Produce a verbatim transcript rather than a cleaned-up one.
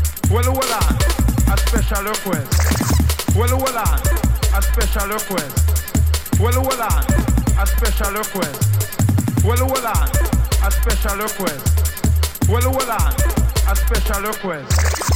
Well, hold on, a special request. Well, hold on, a special request. Well, hold on, a special request. Well, hold on, a special request. Well, hold on, a special request.